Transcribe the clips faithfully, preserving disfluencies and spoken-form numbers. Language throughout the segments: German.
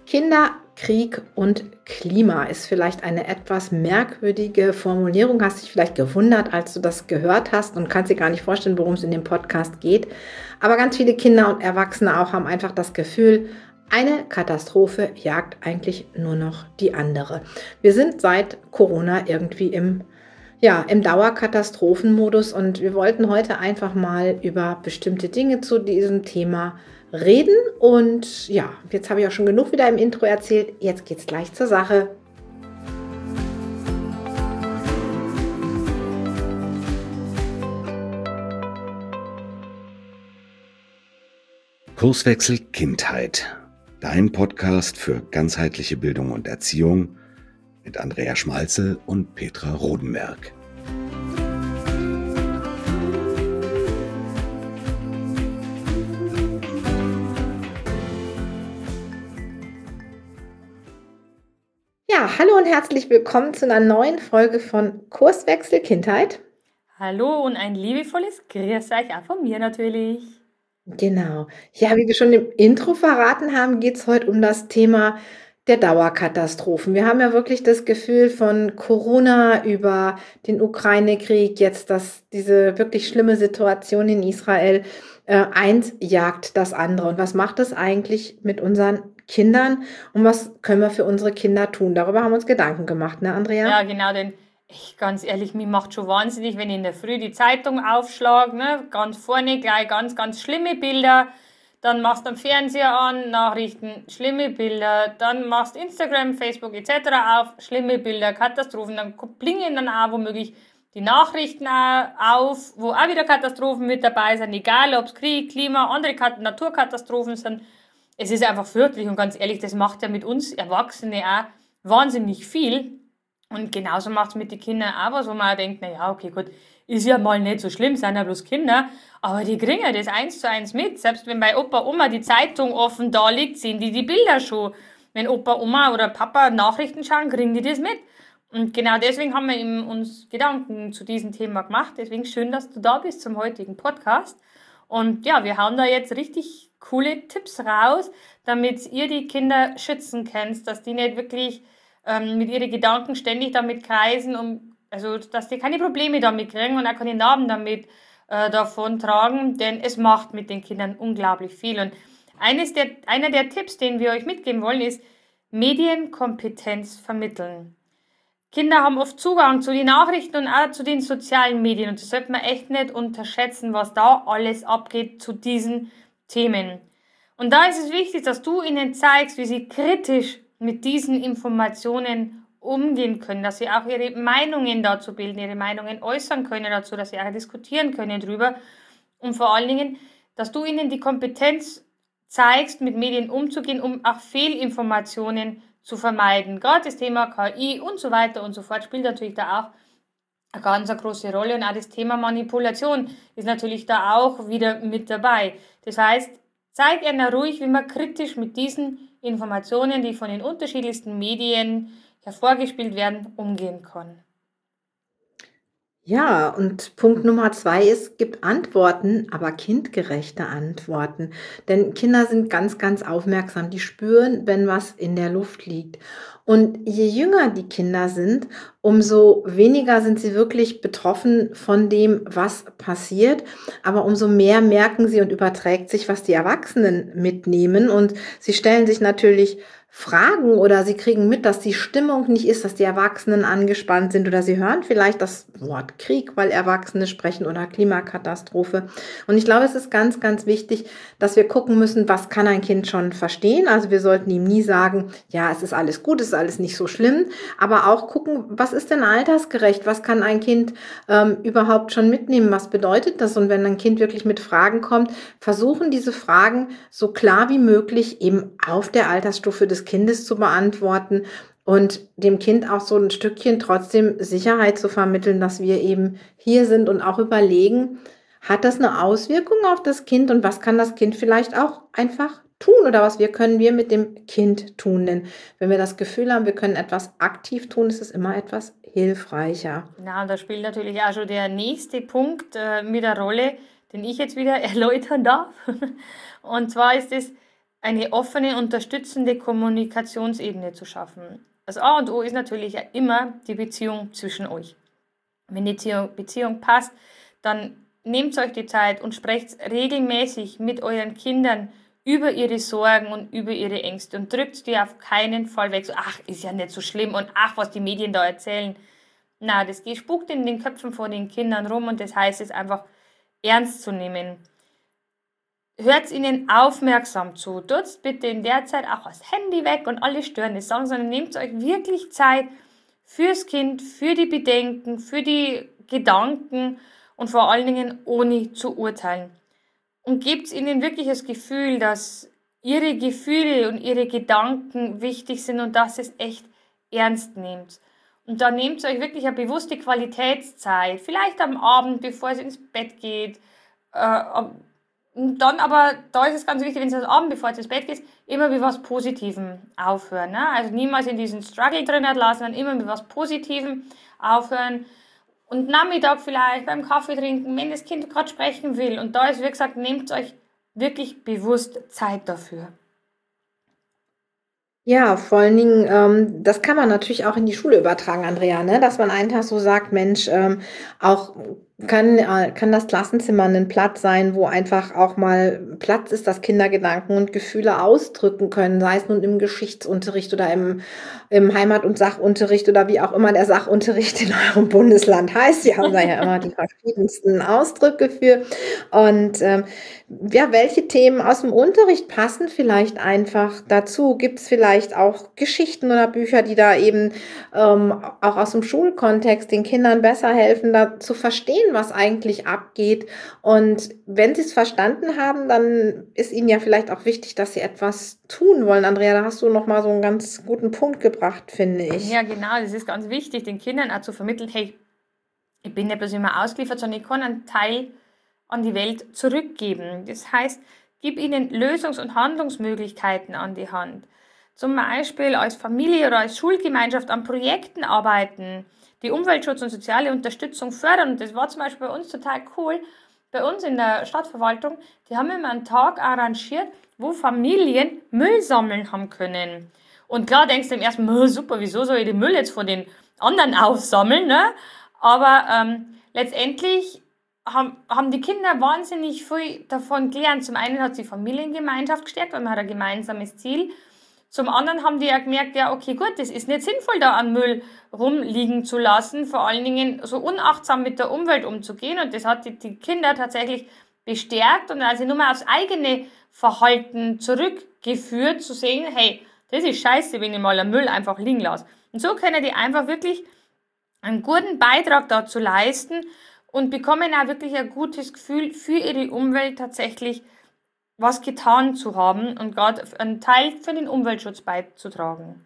Kinder, Krieg und Klima ist vielleicht eine etwas merkwürdige Formulierung. Hast dich vielleicht gewundert, als du das gehört hast und kannst dir gar nicht vorstellen, worum es in dem Podcast geht. Aber ganz viele Kinder und Erwachsene auch haben einfach das Gefühl, eine Katastrophe jagt eigentlich nur noch die andere. Wir sind seit Corona irgendwie im, ja, im Dauerkatastrophenmodus und wir wollten heute einfach mal über bestimmte Dinge zu diesem Thema reden. Und ja, jetzt habe ich auch schon genug wieder im Intro erzählt. Jetzt geht es gleich zur Sache. Kurswechsel Kindheit. Dein Podcast für ganzheitliche Bildung und Erziehung mit Andrea Schmalzel und Petra Rodenberg. Ja, hallo und herzlich willkommen zu einer neuen Folge von Kurswechsel Kindheit. Hallo und ein liebevolles Grüß euch auch von mir natürlich. Genau. Ja, wie wir schon im Intro verraten haben, geht es heute um das Thema der Dauerkatastrophen. Wir haben ja wirklich das Gefühl von Corona über den Ukraine-Krieg, jetzt dass diese wirklich schlimme Situation in Israel, äh, eins jagt das andere. Und was macht das eigentlich mit unseren Kindern und was können wir für unsere Kinder tun? Darüber haben wir uns Gedanken gemacht, ne, Andrea? Ja, genau, denn ich, ganz ehrlich, mich macht schon wahnsinnig, wenn ich in der Früh die Zeitung aufschlage, ne, ganz vorne gleich ganz, ganz schlimme Bilder, dann machst du den Fernseher an, Nachrichten, schlimme Bilder, dann machst Instagram, Facebook et cetera auf, schlimme Bilder, Katastrophen, dann blinken dann auch womöglich die Nachrichten auch auf, wo auch wieder Katastrophen mit dabei sind, egal ob es Krieg, Klima, andere Kat- Naturkatastrophen sind. Es ist einfach fürchterlich und ganz ehrlich, das macht ja mit uns Erwachsene auch wahnsinnig viel. Und genauso macht es mit den Kindern auch was, wo man auch denkt, naja, okay, gut, ist ja mal nicht so schlimm, sind ja bloß Kinder, aber die kriegen ja das eins zu eins mit. Selbst wenn bei Opa, Oma die Zeitung offen da liegt, sehen die die Bilder schon. Wenn Opa, Oma oder Papa Nachrichten schauen, kriegen die das mit. Und genau deswegen haben wir eben uns Gedanken zu diesem Thema gemacht. Deswegen schön, dass du da bist zum heutigen Podcast. Und ja, wir haben da jetzt richtig coole Tipps raus, damit ihr die Kinder schützen könnt, dass die nicht wirklich ähm, mit ihren Gedanken ständig damit kreisen, um, also dass die keine Probleme damit kriegen und auch keine Narben damit äh, davon tragen, denn es macht mit den Kindern unglaublich viel. Und eines der, einer der Tipps, den wir euch mitgeben wollen, ist Medienkompetenz vermitteln. Kinder haben oft Zugang zu den Nachrichten und auch zu den sozialen Medien und das sollte man echt nicht unterschätzen, was da alles abgeht zu diesen Themen. Und da ist es wichtig, dass du ihnen zeigst, wie sie kritisch mit diesen Informationen umgehen können, dass sie auch ihre Meinungen dazu bilden, ihre Meinungen äußern können dazu, dass sie auch diskutieren können drüber und vor allen Dingen, dass du ihnen die Kompetenz zeigst, mit Medien umzugehen, um auch Fehlinformationen zu vermeiden. Gerade das Thema K I und so weiter und so fort spielt natürlich da auch eine ganz eine große Rolle und auch das Thema Manipulation ist natürlich da auch wieder mit dabei. Das heißt, zeig ihnen ruhig, wie man kritisch mit diesen Informationen, die von den unterschiedlichsten Medien hervorgespielt werden, umgehen kann. Ja, und Punkt Nummer zwei ist, gib Antworten, aber kindgerechte Antworten. Denn Kinder sind ganz, ganz aufmerksam. Die spüren, wenn was in der Luft liegt. Und je jünger die Kinder sind, umso weniger sind sie wirklich betroffen von dem, was passiert. Aber umso mehr merken sie und überträgt sich, was die Erwachsenen mitnehmen. Und sie stellen sich natürlich Fragen oder sie kriegen mit, dass die Stimmung nicht ist, dass die Erwachsenen angespannt sind oder sie hören vielleicht das Wort Krieg, weil Erwachsene sprechen oder Klimakatastrophe. Und ich glaube, es ist ganz, ganz wichtig, dass wir gucken müssen, was kann ein Kind schon verstehen. Also wir sollten ihm nie sagen, ja, es ist alles gut, es ist alles nicht so schlimm, aber auch gucken, was ist denn altersgerecht, was kann ein Kind ähm, überhaupt schon mitnehmen, was bedeutet das? Und wenn ein Kind wirklich mit Fragen kommt, versuchen diese Fragen so klar wie möglich eben auf der Altersstufe des Kindes zu beantworten und dem Kind auch so ein Stückchen trotzdem Sicherheit zu vermitteln, dass wir eben hier sind und auch überlegen, hat das eine Auswirkung auf das Kind und was kann das Kind vielleicht auch einfach tun oder was wir können wir mit dem Kind tun? Denn wenn wir das Gefühl haben, wir können etwas aktiv tun, ist es immer etwas hilfreicher. Na, und da spielt natürlich auch schon der nächste Punkt äh, mit der Rolle, den ich jetzt wieder erläutern darf. Und zwar ist es, eine offene, unterstützende Kommunikationsebene zu schaffen. Das A und O ist natürlich ja immer die Beziehung zwischen euch. Wenn die Beziehung passt, dann nehmt euch die Zeit und sprecht regelmäßig mit euren Kindern über ihre Sorgen und über ihre Ängste und drückt die auf keinen Fall weg. So, ach, ist ja nicht so schlimm und ach, was die Medien da erzählen. Na, das spukt in den Köpfen von den Kindern rum und das heißt es einfach ernst zu nehmen. Hört ihnen aufmerksam zu. Tut's bitte in der Zeit auch das Handy weg und alle störende Sachen, sondern nehmt euch wirklich Zeit fürs Kind, für die Bedenken, für die Gedanken und vor allen Dingen ohne zu urteilen. Und gebt ihnen wirklich das Gefühl, dass ihre Gefühle und ihre Gedanken wichtig sind und dass es echt ernst nehmt. Und dann nehmt euch wirklich eine bewusste Qualitätszeit, vielleicht am Abend, bevor es ins Bett geht. Äh, und dann aber, da ist es ganz wichtig, wenn es am Abend, bevor es ins Bett geht, immer mit was Positivem aufhören. Ne? Also niemals in diesen Struggle drin lassen, sondern immer mit was Positivem aufhören. Und Nachmittag vielleicht beim Kaffee trinken, wenn das Kind gerade sprechen will. Und da ist, wie gesagt, nehmt euch wirklich bewusst Zeit dafür. Ja, vor allen Dingen, ähm, das kann man natürlich auch in die Schule übertragen, Andrea, ne? Dass man einen Tag so sagt, Mensch, ähm, auch kann, äh, kann das Klassenzimmer ein Platz sein, wo einfach auch mal Platz ist, dass Kinder Gedanken und Gefühle ausdrücken können, sei es nun im Geschichtsunterricht oder im, im Heimat- und Sachunterricht oder wie auch immer der Sachunterricht in eurem Bundesland heißt. Wir haben da ja immer die verschiedensten Ausdrücke für. Und ähm, ja, welche Themen aus dem Unterricht passen vielleicht einfach dazu? Gibt es vielleicht auch Geschichten oder Bücher, die da eben ähm, auch aus dem Schulkontext den Kindern besser helfen, da zu verstehen, was eigentlich abgeht? Und wenn sie es verstanden haben, dann ist ihnen ja vielleicht auch wichtig, dass sie etwas tun wollen. Andrea, da hast du noch mal so einen ganz guten Punkt gebracht, finde ich. Ja, genau, das ist ganz wichtig, den Kindern auch zu vermitteln, hey, ich bin nicht bloß immer ausgeliefert, sondern ich kann einen Teil an die Welt zurückgeben. Das heißt, gib ihnen Lösungs- und Handlungsmöglichkeiten an die Hand. Zum Beispiel als Familie oder als Schulgemeinschaft an Projekten arbeiten, die Umweltschutz und soziale Unterstützung fördern. Und das war zum Beispiel bei uns total cool. Bei uns in der Stadtverwaltung, die haben immer einen Tag arrangiert, wo Familien Müll sammeln haben können. Und klar denkst du im ersten Mal, super, wieso soll ich den Müll jetzt von den anderen aufsammeln, ne? Aber ähm, letztendlich haben, haben die Kinder wahnsinnig viel davon gelernt. Zum einen hat sie Familiengemeinschaft gestärkt, weil man hat ein gemeinsames Ziel. Zum anderen haben die ja gemerkt, ja, okay, gut, das ist nicht sinnvoll, da an Müll rumliegen zu lassen, vor allen Dingen so unachtsam mit der Umwelt umzugehen. Und das hat die, die Kinder tatsächlich bestärkt und also nur mal aufs eigene Verhalten zurückgeführt, zu sehen, hey, das ist scheiße, wenn ich mal einen Müll einfach liegen lasse. Und so können die einfach wirklich einen guten Beitrag dazu leisten und bekommen auch wirklich ein gutes Gefühl für ihre Umwelt tatsächlich was getan zu haben und gerade einen Teil für den Umweltschutz beizutragen.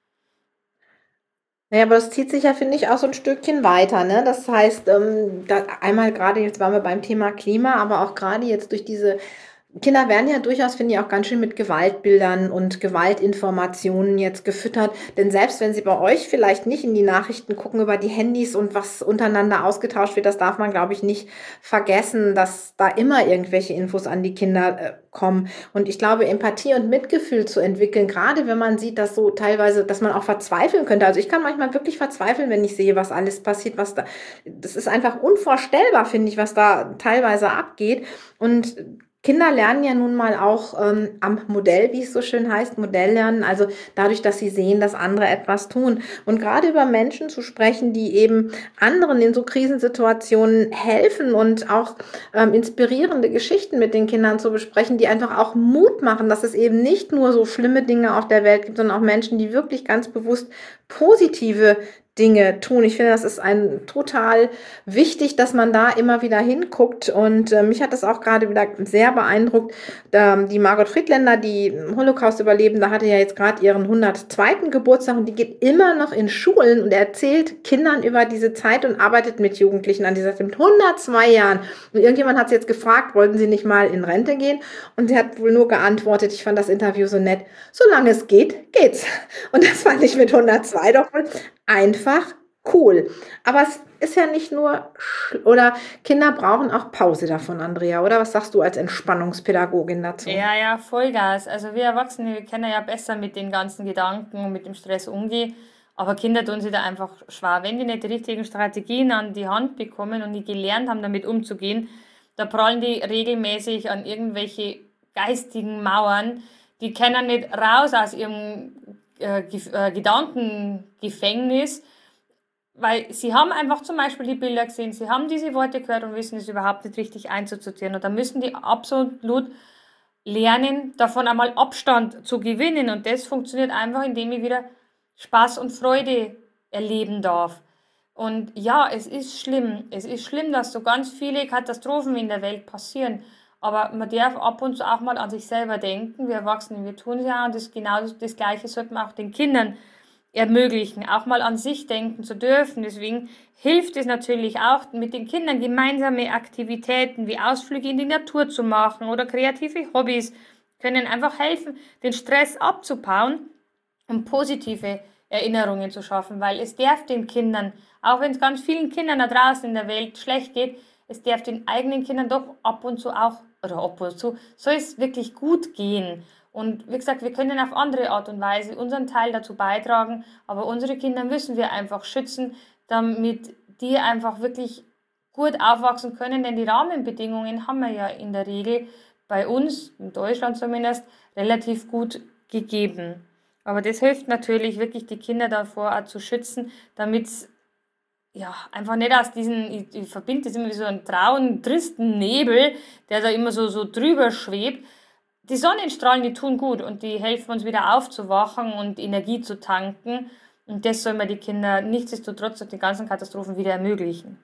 Naja, aber das zieht sich ja, finde ich, auch so ein Stückchen weiter, ne? Das heißt, ähm, da einmal gerade, jetzt waren wir beim Thema Klima, aber auch gerade jetzt durch diese Kinder werden ja durchaus, finde ich, auch ganz schön mit Gewaltbildern und Gewaltinformationen jetzt gefüttert. Denn selbst wenn sie bei euch vielleicht nicht in die Nachrichten gucken über die Handys und was untereinander ausgetauscht wird, das darf man, glaube ich, nicht vergessen, dass da immer irgendwelche Infos an die Kinder äh, kommen. Und ich glaube, Empathie und Mitgefühl zu entwickeln, gerade wenn man sieht, dass so teilweise, dass man auch verzweifeln könnte. Also ich kann manchmal wirklich verzweifeln, wenn ich sehe, was alles passiert, was da, das ist einfach unvorstellbar, finde ich, was da teilweise abgeht. Und Kinder lernen ja nun mal auch ähm, am Modell, wie es so schön heißt, Modell lernen, also dadurch, dass sie sehen, dass andere etwas tun. Und gerade über Menschen zu sprechen, die eben anderen in so Krisensituationen helfen und auch ähm, inspirierende Geschichten mit den Kindern zu besprechen, die einfach auch Mut machen, dass es eben nicht nur so schlimme Dinge auf der Welt gibt, sondern auch Menschen, die wirklich ganz bewusst positive Dinge tun. Ich finde, das ist ein total wichtig, dass man da immer wieder hinguckt. Und äh, mich hat das auch gerade wieder sehr beeindruckt. Da, die Margot Friedländer, die Holocaust-Überlebende, hatte ja jetzt gerade ihren hundertzweiten Geburtstag und die geht immer noch in Schulen und erzählt Kindern über diese Zeit und arbeitet mit Jugendlichen an dieser Zeit mit hundertzwei Jahren. Und irgendjemand hat sie jetzt gefragt, wollten sie nicht mal in Rente gehen? Und sie hat wohl nur geantwortet, ich fand das Interview so nett, solange es geht, geht's. Und das fand ich mit hundertzwei doch wohl einfach Cool. Aber es ist ja nicht nur, sch- oder Kinder brauchen auch Pause davon, Andrea, oder? Was sagst du als Entspannungspädagogin dazu? Ja, ja, Vollgas. Also wir Erwachsene, wir können ja besser mit den ganzen Gedanken und mit dem Stress umgehen. Aber Kinder tun sich da einfach schwer. Wenn die nicht die richtigen Strategien an die Hand bekommen und die gelernt haben, damit umzugehen, da prallen die regelmäßig an irgendwelche geistigen Mauern. Die können nicht raus aus ihrem äh, Gef- äh, Gedankengefängnis, weil sie haben einfach zum Beispiel die Bilder gesehen, sie haben diese Worte gehört und wissen es überhaupt nicht richtig einzusortieren. Und da müssen die absolut lernen, davon einmal Abstand zu gewinnen. Und das funktioniert einfach, indem ich wieder Spaß und Freude erleben darf. Und ja, es ist schlimm. Es ist schlimm, dass so ganz viele Katastrophen in der Welt passieren. Aber man darf ab und zu auch mal an sich selber denken. Wir Erwachsene, wir tun es ja. Und das genau das, das Gleiche sollte man auch den Kindern ermöglichen, auch mal an sich denken zu dürfen. Deswegen hilft es natürlich auch, mit den Kindern gemeinsame Aktivitäten wie Ausflüge in die Natur zu machen oder kreative Hobbys können einfach helfen, den Stress abzubauen und positive Erinnerungen zu schaffen, weil es darf den Kindern, auch wenn es ganz vielen Kindern da draußen in der Welt schlecht geht, es darf den eigenen Kindern doch ab und zu auch, oder ab und zu, soll es wirklich gut gehen. Und wie gesagt, wir können auf andere Art und Weise unseren Teil dazu beitragen, aber unsere Kinder müssen wir einfach schützen, damit die einfach wirklich gut aufwachsen können, denn die Rahmenbedingungen haben wir ja in der Regel bei uns, in Deutschland zumindest, relativ gut gegeben. Aber das hilft natürlich wirklich, die Kinder davor auch zu schützen, damit ja, einfach nicht aus diesen, ich, ich verbinde das immer wie so einen trauen, tristen Nebel, der da immer so, so drüber schwebt. Die Sonnenstrahlen, die tun gut und die helfen uns wieder aufzuwachen und Energie zu tanken. Und das soll man die Kinder nichtsdestotrotz durch die ganzen Katastrophen wieder ermöglichen.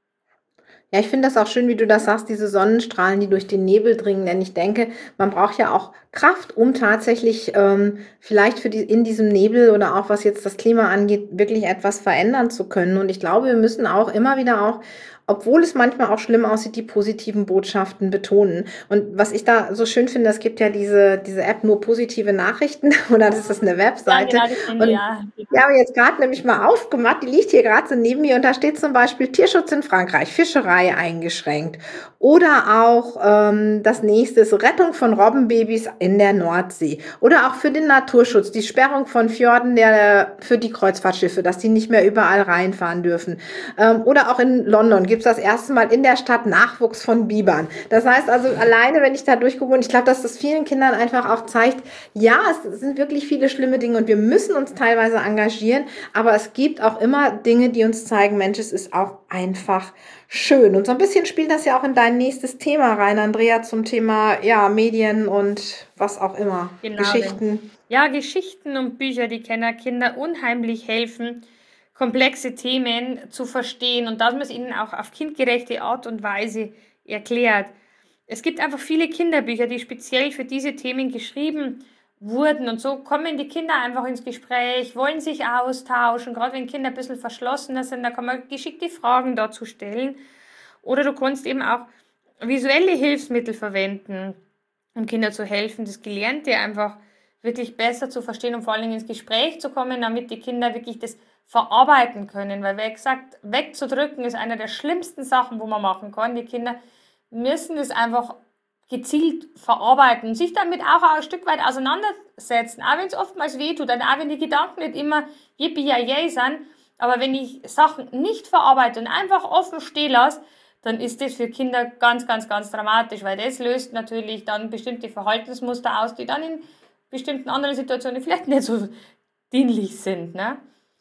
Ja, ich finde das auch schön, wie du das sagst, diese Sonnenstrahlen, die durch den Nebel dringen. Denn ich denke, man braucht ja auch Kraft, um tatsächlich ähm, vielleicht für die, in diesem Nebel oder auch was jetzt das Klima angeht, wirklich etwas verändern zu können. Und ich glaube, wir müssen auch immer wieder auch, obwohl es manchmal auch schlimm aussieht, die positiven Botschaften betonen. Und was ich da so schön finde, es gibt ja diese, diese App nur positive Nachrichten oder das ist eine Ja, Webseite. genau, das finde ich, Und ja. die habe ich jetzt gerade nämlich mal aufgemacht. Die liegt hier gerade so neben mir und da steht zum Beispiel Tierschutz in Frankreich, Fischerei eingeschränkt. Oder auch ähm, das nächste ist Rettung von Robbenbabys in der Nordsee. Oder auch für den Naturschutz, die Sperrung von Fjorden der, für die Kreuzfahrtschiffe, dass die nicht mehr überall reinfahren dürfen. Ähm, oder auch in London gibt es das erste Mal in der Stadt Nachwuchs von Bibern. Das heißt also, alleine, wenn ich da durchgucke, und ich glaube, dass das vielen Kindern einfach auch zeigt, ja, es sind wirklich viele schlimme Dinge und wir müssen uns teilweise engagieren, aber es gibt auch immer Dinge, die uns zeigen, Mensch, es ist auch einfach schön. Und so ein bisschen spielt das ja auch in dein nächstes Thema rein, Andrea, zum Thema, ja, Medien und was auch immer. Genau, denn Geschichten. ja, Geschichten und Bücher, die können Kindern unheimlich helfen, komplexe Themen zu verstehen und dass man es ihnen auch auf kindgerechte Art und Weise erklärt. Es gibt einfach viele Kinderbücher, die speziell für diese Themen geschrieben wurden und so kommen die Kinder einfach ins Gespräch, wollen sich austauschen. Gerade wenn Kinder ein bisschen verschlossener sind, da kann man geschickte Fragen dazu stellen. Oder du kannst eben auch visuelle Hilfsmittel verwenden, um Kindern zu helfen, das Gelernte einfach wirklich besser zu verstehen und vor allen Dingen ins Gespräch zu kommen, damit die Kinder wirklich das verarbeiten können. Weil, wie gesagt, wegzudrücken ist eine der schlimmsten Sachen, wo man machen kann. Die Kinder müssen das einfach gezielt verarbeiten und sich damit auch ein Stück weit auseinandersetzen, auch wenn es oftmals wehtut, und auch wenn die Gedanken nicht immer yippie yay sind, aber wenn ich Sachen nicht verarbeite und einfach offen stehen lasse, dann ist das für Kinder ganz, ganz, ganz dramatisch, weil das löst natürlich dann bestimmte Verhaltensmuster aus, die dann in bestimmten anderen Situationen vielleicht nicht so dienlich sind. Ne?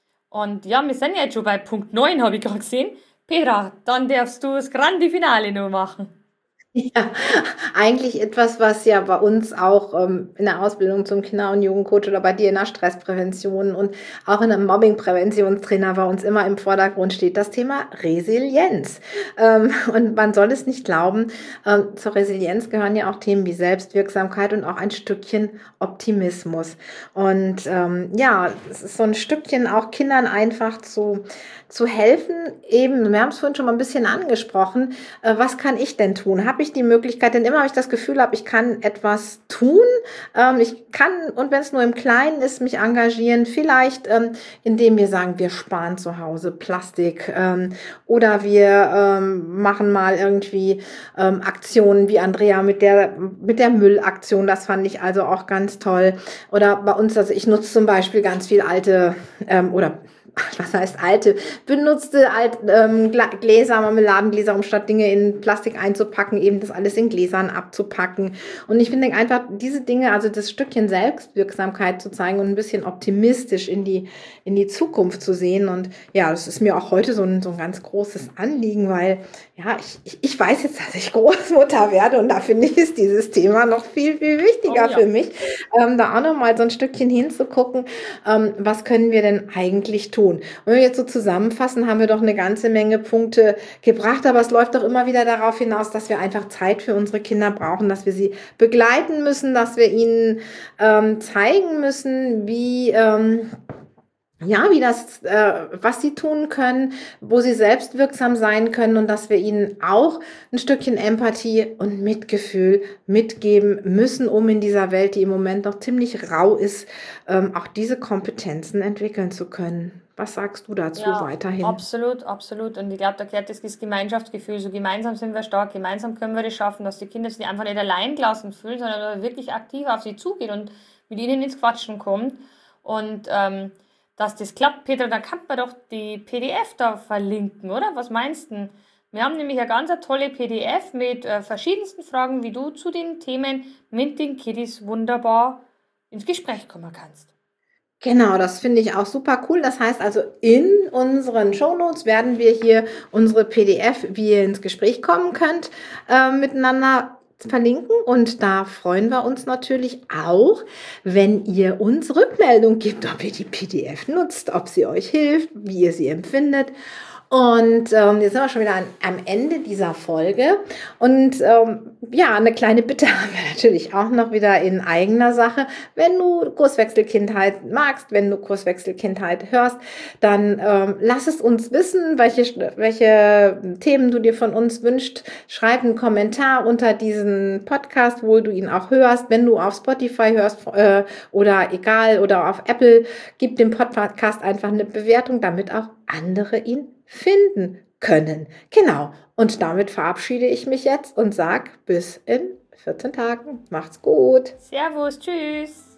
Und ja, wir sind ja jetzt schon bei Punkt neun, habe ich gerade gesehen. Petra, dann darfst du das grande Finale noch machen. Ja, eigentlich etwas, was ja bei uns auch ähm, in der Ausbildung zum Kinder- und Jugendcoach oder bei dir in der Stressprävention und auch in einem Mobbing-Präventionstrainer bei uns immer im Vordergrund steht, das Thema Resilienz. Ähm, und man soll es nicht glauben, ähm, zur Resilienz gehören ja auch Themen wie Selbstwirksamkeit und auch ein Stückchen Optimismus. Und ähm, ja, es ist so ein Stückchen auch Kindern einfach zu, zu helfen. Eben, wir haben es vorhin schon mal ein bisschen angesprochen, äh, was kann ich denn tun? Habe ich die Möglichkeit, denn immer habe ich das Gefühl habe, ich kann etwas tun. Ähm, ich kann, und wenn es nur im Kleinen ist, mich engagieren. Vielleicht, ähm, indem wir sagen, wir sparen zu Hause Plastik ähm, oder wir ähm, machen mal irgendwie ähm, Aktionen wie Andrea mit der, mit der Müllaktion. Das fand ich also auch ganz toll. Oder bei uns, also ich nutze zum Beispiel ganz viel alte ähm, oder was heißt alte, benutzte alt, ähm, Gläser, Marmeladengläser, um statt Dinge in Plastik einzupacken, eben das alles in Gläsern abzupacken. Und ich finde einfach diese Dinge, also das Stückchen Selbstwirksamkeit zu zeigen und ein bisschen optimistisch in die, in die Zukunft zu sehen. Und ja, das ist mir auch heute so ein, so ein ganz großes Anliegen, weil ja, ich, ich, ich weiß jetzt, dass ich Großmutter werde und da finde ich, ist dieses Thema noch viel, viel wichtiger oh, ja. für mich, ähm, da auch noch mal so ein Stückchen hinzugucken, ähm, was können wir denn eigentlich tun? Und wenn wir jetzt so zusammenfassen, haben wir doch eine ganze Menge Punkte gebracht, aber es läuft doch immer wieder darauf hinaus, dass wir einfach Zeit für unsere Kinder brauchen, dass wir sie begleiten müssen, dass wir ihnen ähm, zeigen müssen, wie ähm, ja, wie das, äh, was sie tun können, wo sie selbstwirksam sein können und dass wir ihnen auch ein Stückchen Empathie und Mitgefühl mitgeben müssen, um in dieser Welt, die im Moment noch ziemlich rau ist, ähm, auch diese Kompetenzen entwickeln zu können. Was sagst du dazu Ja, weiterhin? absolut, absolut. Und ich glaube, da gehört das, das Gemeinschaftsgefühl. So gemeinsam sind wir stark, gemeinsam können wir das schaffen, dass die Kinder sich einfach nicht allein gelassen fühlen, sondern wirklich aktiv auf sie zugeht und mit ihnen ins Quatschen kommt. Und ähm, dass das klappt, Petra, da kann man doch die P D F da verlinken, oder? Was meinst du? Wir haben nämlich eine ganz tolle P D F mit äh, verschiedensten Fragen, wie du zu den Themen mit den Kiddies wunderbar ins Gespräch kommen kannst. Genau, das finde ich auch super cool. Das heißt also, in unseren Shownotes werden wir hier unsere P D F, wie ihr ins Gespräch kommen könnt, äh, miteinander verlinken. Und da freuen wir uns natürlich auch, wenn ihr uns Rückmeldung gibt, ob ihr die P D F nutzt, ob sie euch hilft, wie ihr sie empfindet. Und ähm, jetzt sind wir schon wieder an, am Ende dieser Folge. Und ähm, ja, eine kleine Bitte haben wir natürlich auch noch wieder in eigener Sache. Wenn du Kurswechselkindheit magst, wenn du Kurswechselkindheit hörst, dann ähm, lass es uns wissen, welche, welche Themen du dir von uns wünschst. Schreib einen Kommentar unter diesen Podcast, wo du ihn auch hörst. Wenn du auf Spotify hörst äh, oder egal oder auf Apple, gib dem Podcast einfach eine Bewertung, damit auch andere ihn finden können. Genau. Und damit verabschiede ich mich jetzt und sag bis in vierzehn Tagen. Macht's gut. Servus, tschüss.